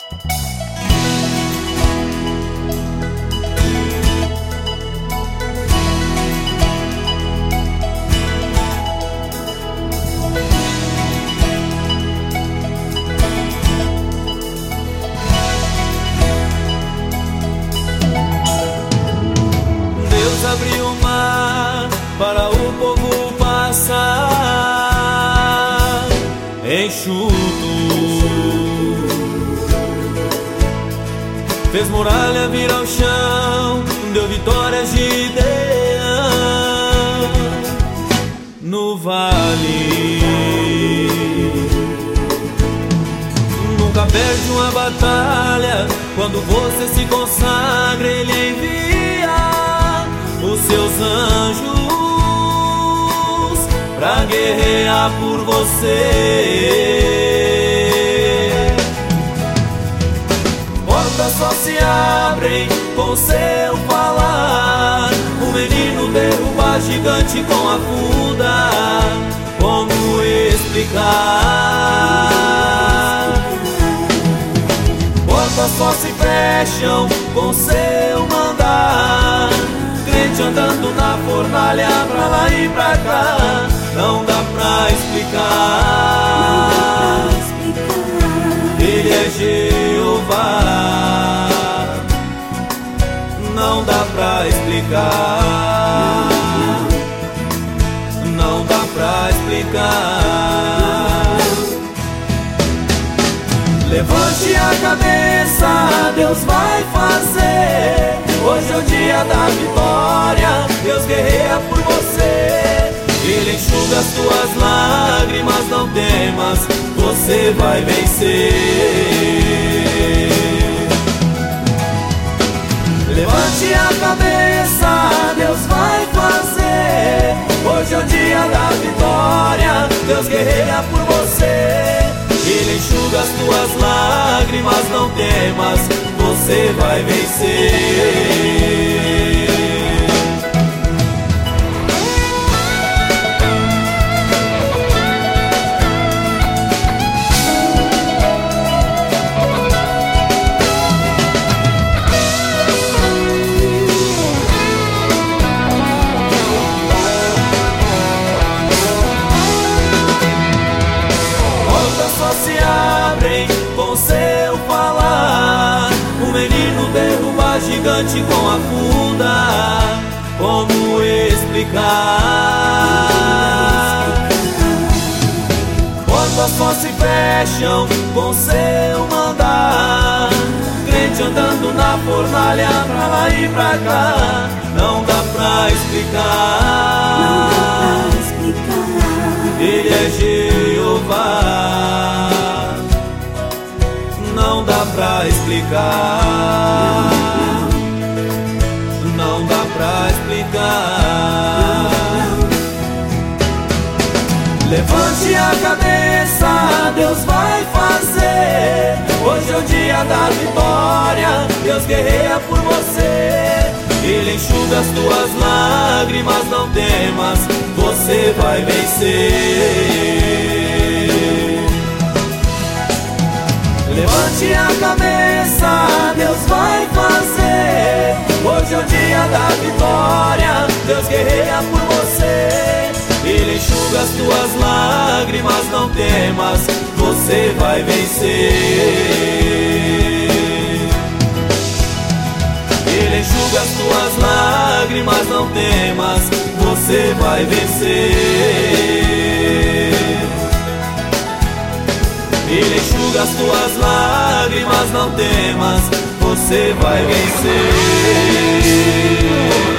Abriu o mar para o povo passar enxuto, fez muralha vir ao chão, deu vitória a Gideão no vale. Nunca perde uma batalha, quando você se consagra, Ele envia os seus anjos pra guerrear por você. Portas só se abrem com seu falar. O menino derruba gigante com a funda. Como explicar? Portas só se fecham com seu mandar. Andando na fornalha pra lá e pra cá, não dá pra explicar. Ele é Jeová, não dá pra explicar. Não dá pra explicar. Levante a cabeça, Deus vai fazer. Hoje é o dia da vitória, Deus guerreia por você. Ele enxuga as tuas lágrimas, não temas, você vai vencer. Levante a cabeça, Deus vai fazer. Hoje é o dia da vitória, Deus guerreia por você. Ele enxuga as tuas lágrimas, não temas, você vai vencer. Portas só se abrem com seu falar. O menino derruba gigante com a funda. Como explicar? Portas só se fecham com seu mandar. Crente andando na fornalha pra lá e pra cá, não dá pra explicar. Ele é Jeová, não dá pra explicar. Não dá pra explicar. Levante a cabeça, Deus vai fazer. Hoje é o dia da vitória, Deus guerreia por você. Ele enxuga as tuas lágrimas, não temas, você vai vencer. Levante a cabeça, Deus vai fazer. Hoje é o dia da vitória, Deus guerreia por você. Ele enxuga as tuas lágrimas, não temas, você vai vencer. Ele enxuga as tuas lágrimas, não temas, você vai vencer. Ele enxuga as tuas lágrimas, não temas, você vai vencer.